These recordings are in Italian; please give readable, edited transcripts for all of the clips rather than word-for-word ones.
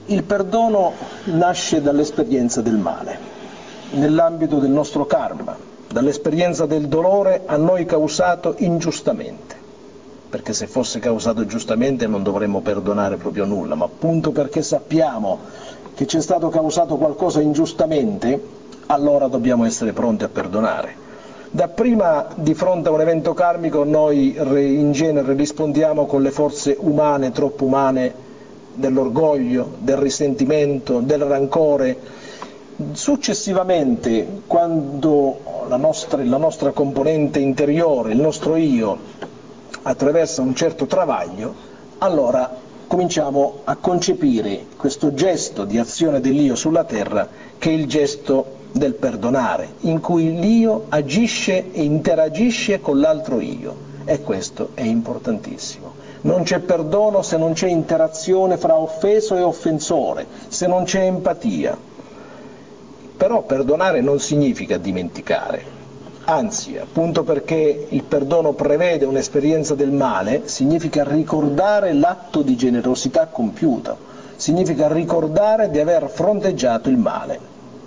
Il perdono nasce dall'esperienza del male, nell'ambito del nostro karma, dall'esperienza del dolore a noi causato ingiustamente, perché se fosse causato giustamente non dovremmo perdonare proprio nulla, ma appunto perché sappiamo che ci è stato causato qualcosa ingiustamente, allora dobbiamo essere pronti a perdonare. Dapprima, di fronte a un evento karmico, noi in genere rispondiamo con le forze umane, troppo umane, dell'orgoglio, del risentimento, del rancore. Successivamente, quando la nostra componente interiore, il nostro io, attraversa un certo travaglio, allora cominciamo a concepire questo gesto di azione dell'io sulla terra, che è il gesto del perdonare, in cui l'io agisce e interagisce con l'altro io, e questo è importantissimo. Non c'è perdono se non c'è interazione fra offeso e offensore, se non c'è empatia. Però perdonare non significa dimenticare, anzi, appunto perché il perdono prevede un'esperienza del male, significa ricordare l'atto di generosità compiuto, significa ricordare di aver fronteggiato il male.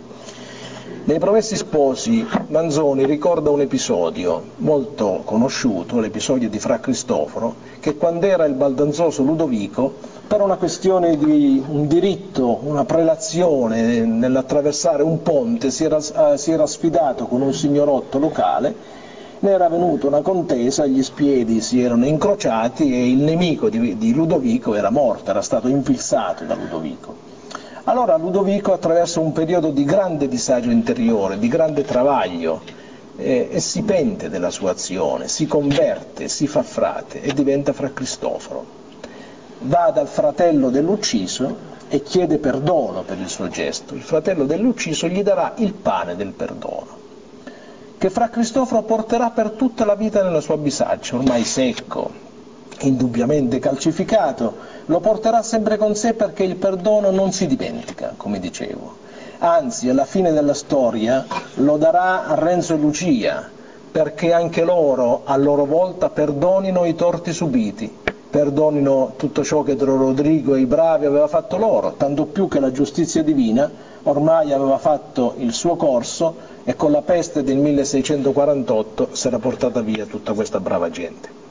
Nei Promessi Sposi Manzoni ricorda un episodio molto conosciuto, l'episodio di Fra Cristoforo, che quando era il baldanzoso Ludovico, per una questione di un diritto, una prelazione nell'attraversare un ponte, si era sfidato con un signorotto locale, ne era venuta una contesa, gli spiedi si erano incrociati e il nemico di Ludovico era morto, era stato infilzato da Ludovico. Allora Ludovico attraversa un periodo di grande disagio interiore, di grande travaglio, e si pente della sua azione, si converte, si fa frate e diventa Fra Cristoforo. Va dal fratello dell'ucciso e chiede perdono per il suo gesto. Il fratello dell'ucciso gli darà il pane del perdono, che Fra Cristoforo porterà per tutta la vita nella sua bisaccia, ormai secco, indubbiamente calcificato, lo porterà sempre con sé, perché il perdono non si dimentica, come dicevo. Anzi, alla fine della storia lo darà a Renzo e Lucia, perché anche loro, a loro volta, perdonino i torti subiti, perdonino tutto ciò che Don Rodrigo e i bravi aveva fatto loro, tanto più che la giustizia divina ormai aveva fatto il suo corso e con la peste del 1648 si era portata via tutta questa brava gente.